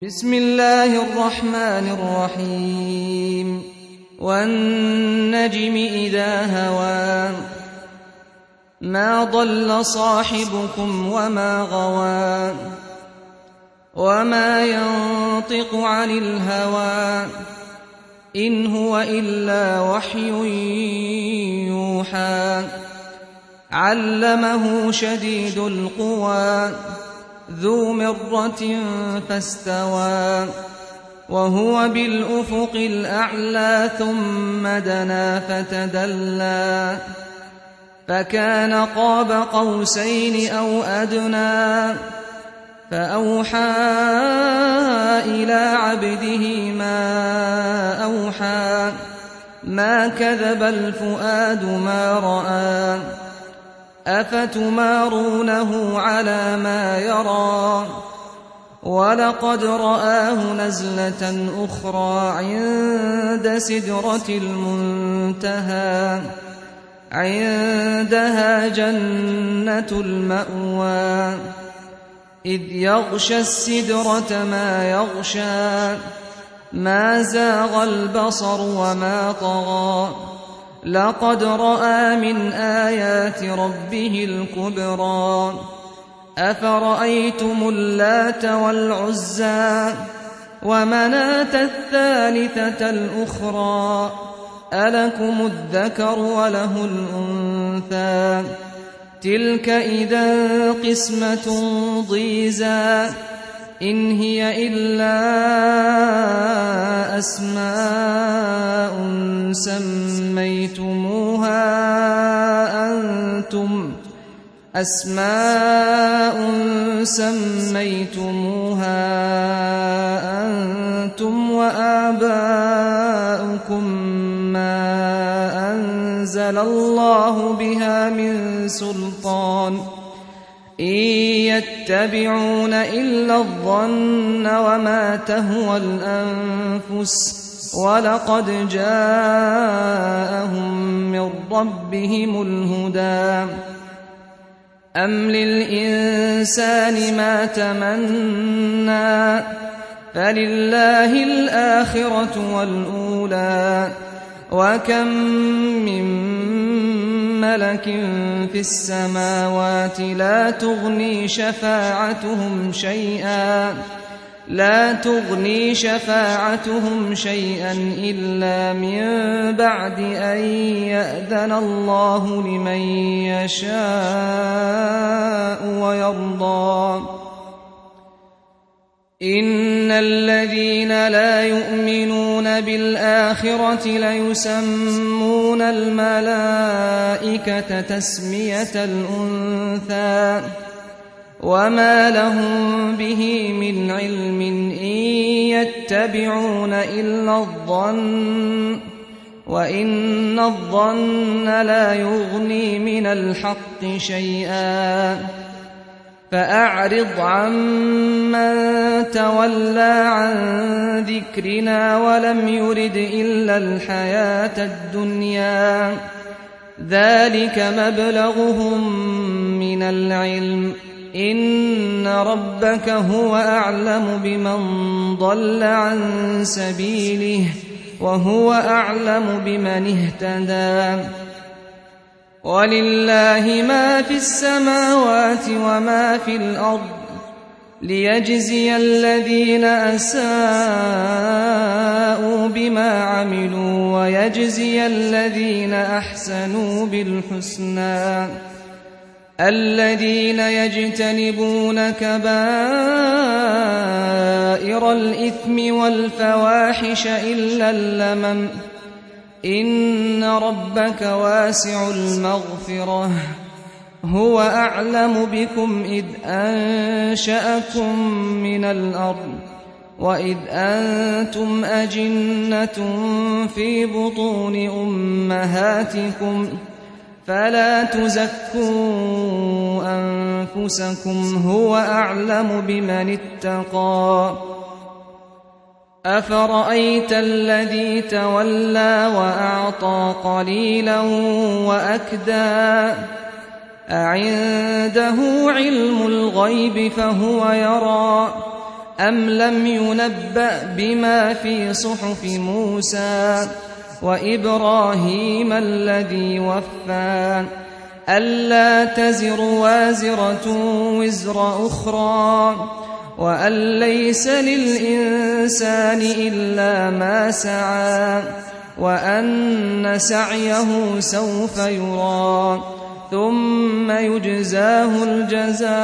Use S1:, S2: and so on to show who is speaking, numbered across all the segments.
S1: بسم الله الرحمن الرحيم والنجم إذا هوى ما ضل صاحبكم وما غوى وما ينطق عن الهوى إن هو إلا وحي يوحى علمه شديد القوى ذو مرة فاستوى وهو بالأفق الأعلى ثم دنا فتدلى فكان قاب قوسين أو أدنى فأوحى إلى عبده ما أوحى ما كذب الفؤاد ما رأى أفتمارونه على ما يرى ولقد رآه نزلة أخرى عند سدرة المنتهى عندها جنة المأوى إذ يغشى السدرة ما يغشى ما زاغ البصر وما طغى لقد رأى من آيات ربه الكبرى أفرأيتم اللات والعزى ومناة الثالثة الأخرى ألكم الذكر وله الأنثى تلك إذا قسمة ضيزى إن هي إلا أسماء سميتموها أنتم وآباؤكم ما أنزل الله بها من سلطان إن يتبعون إلا الظن وما تهوى الأنفس ولقد جاءهم من ربهم الهدى أم للإنسان ما تمنى فلله الآخرة والأولى وكم من ملك في السماوات لا تغني شفاعتهم شيئا إلا من بعد أن يأذن الله لمن يشاء ويرضى إن الذين لا يؤمنون بالآخرة ليسمون الملائكة تسمية الأنثى وما لهم به من علم إن يتبعون إلا الظن وإن الظن لا يغني من الحق شيئا فأعرض عمن تولى عن ذكرنا ولم يرد إلا الحياة الدنيا ذلك مبلغهم من العلم إن ربك هو أعلم بمن ضل عن سبيله وهو أعلم بمن اهتدى ولله ما في السماوات وما في الأرض ليجزي الذين أساءوا بما عملوا ويجزي الذين أحسنوا بالحسنى الذين يجتنبون كبائر الإثم والفواحش إلا اللمم إن ربك واسع المغفرة هو أعلم بكم إذ أنشأكم من الأرض وإذ أنتم أجنة في بطون أمهاتكم فلا تزكوا أنفسكم هو أعلم بمن اتقى أفرأيت الذي تولى وأعطى قليلا وأكدى أعنده علم الغيب فهو يرى أم لم ينبأ بما في صحف موسى وإبراهيم الذي وفى ألا تزر وازرة وزر أخرى وأن ليس للإنسان إلا ما سعى وأن سعيه سوف يرى ثم يجزاه الجزاء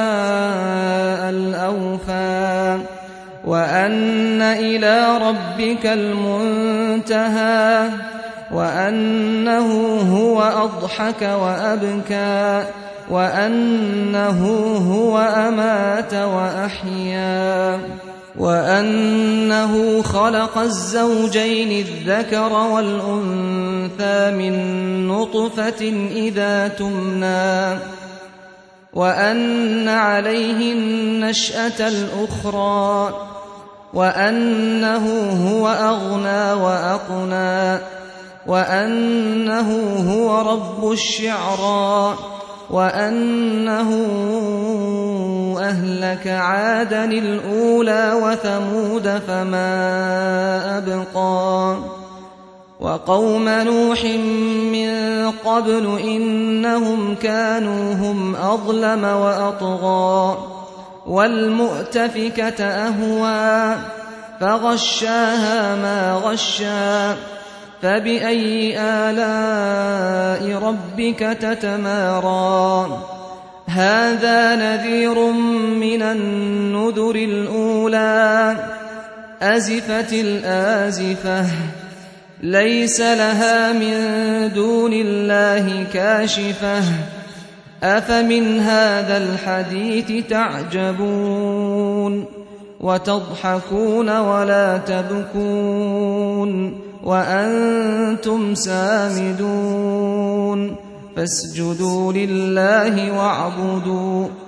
S1: الأوفى وأن إلى ربك المنتهى وأنه هو أضحك وأبكى وأنه هو أمات وأحيا وأنه خلق الزوجين الذكر والأنثى من نطفة إذا تمنى وأن عليه النشأة الأخرى وأنه هو أغنى وأقنى وأنه هو رب الشعرى وأنه أهلك عادا الأولى وثمود فما أبقى وقوم نوح من قبل إنهم كانوا هم أظلم وأطغى والمؤتفكة أهوى فغشاها ما غشى فبأي آلاء ربك تتمارى هذا نذير من النذر الأولى أزفت الآزفة ليس لها من دون الله كاشفة أفمن هذا الحديث تعجبون وتضحكون ولا تبكون وأنتم سامدون فاسجدوا لله واعبدوا